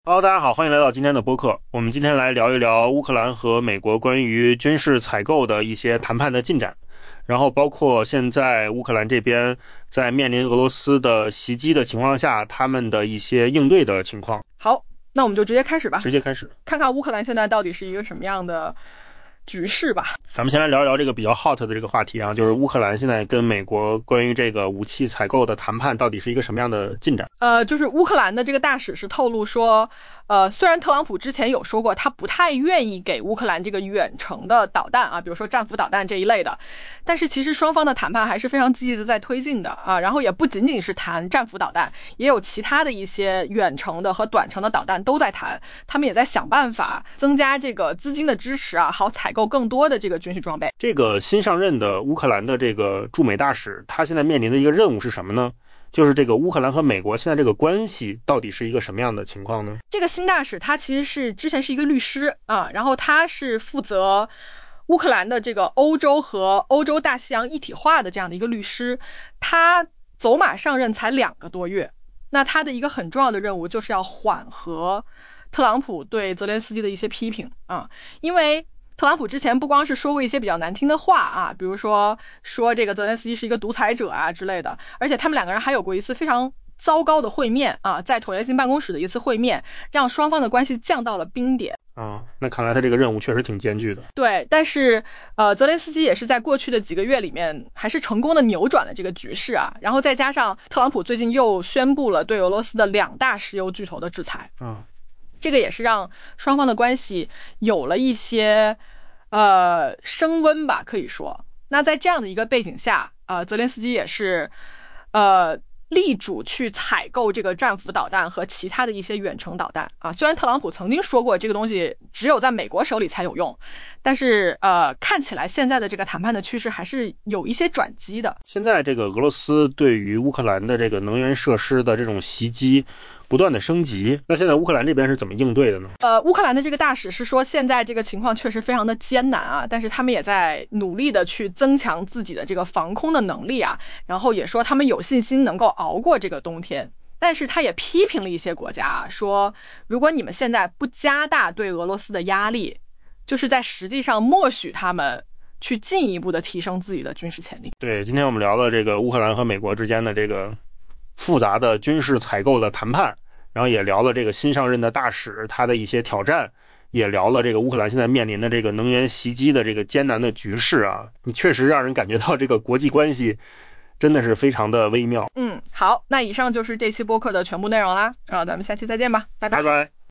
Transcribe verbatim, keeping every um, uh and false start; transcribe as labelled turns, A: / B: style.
A: Hello， 大家好，欢迎来到今天的播客。我们今天来聊一聊乌克兰和美国关于军事采购的一些谈判的进展，然后包括现在乌克兰这边在面临俄罗斯的袭击的情况下，他们的一些应对的情况。
B: 好，那我们就直接开始吧。
A: 直接开始，
B: 看看乌克兰现在到底是一个什么样的局势吧。
A: 咱们先来聊一聊这个比较 hot 的这个话题啊，就是乌克兰现在跟美国关于这个武器采购的谈判到底是一个什么样的进展？
B: 呃，就是乌克兰的这个大使是透露说，呃，虽然特朗普之前有说过他不太愿意给乌克兰这个远程的导弹啊，比如说战斧导弹这一类的，但是其实双方的谈判还是非常积极的在推进的啊。然后也不仅仅是谈战斧导弹，也有其他的一些远程的和短程的导弹都在谈，他们也在想办法增加这个资金的支持啊，好采购更多的这个军事装备。
A: 这个新上任的乌克兰的这个驻美大使，他现在面临的一个任务是什么呢？就是这个乌克兰和美国现在这个关系到底是一个什么样的情况呢？
B: 这个新大使他其实是之前是一个律师啊，然后他是负责乌克兰的这个欧洲和欧洲大西洋一体化的这样的一个律师，他走马上任才两个多月，那他的一个很重要的任务就是要缓和特朗普对泽连斯基的一些批评啊，因为特朗普之前不光是说过一些比较难听的话啊，比如说说这个泽连斯基是一个独裁者啊之类的，而且他们两个人还有过一次非常糟糕的会面啊，在椭圆形办公室的一次会面，让双方的关系降到了冰点
A: 啊。那看来他这个任务确实挺艰巨的。
B: 对，但是呃，泽连斯基也是在过去的几个月里面还是成功的扭转了这个局势啊，然后再加上特朗普最近又宣布了对俄罗斯的两大石油巨头的制裁
A: 啊，
B: 这个也是让双方的关系有了一些呃升温吧，可以说。那在这样的一个背景下，呃，泽连斯基也是呃力主去采购这个战斧导弹和其他的一些远程导弹啊。虽然特朗普曾经说过这个东西只有在美国手里才有用，但是呃，看起来现在的这个谈判的趋势还是有一些转机的。
A: 现在这个俄罗斯对于乌克兰的这个能源设施的这种袭击不断的升级，那现在乌克兰这边是怎么应对的呢？
B: 呃，乌克兰的这个大使是说，现在这个情况确实非常的艰难啊，但是他们也在努力的去增强自己的这个防空的能力啊，然后也说他们有信心能够熬过这个冬天。但是他也批评了一些国家啊，说如果你们现在不加大对俄罗斯的压力，就是在实际上默许他们去进一步的提升自己的军事潜力。
A: 对，今天我们聊了这个乌克兰和美国之间的这个复杂的军事采购的谈判，然后也聊了这个新上任的大使他的一些挑战，也聊了这个乌克兰现在面临的这个能源袭击的这个艰难的局势啊，你确实让人感觉到这个国际关系真的是非常的微妙。
B: 嗯，好，那以上就是这期播客的全部内容啦，啊，咱们下期再见吧，拜拜。
A: 拜拜。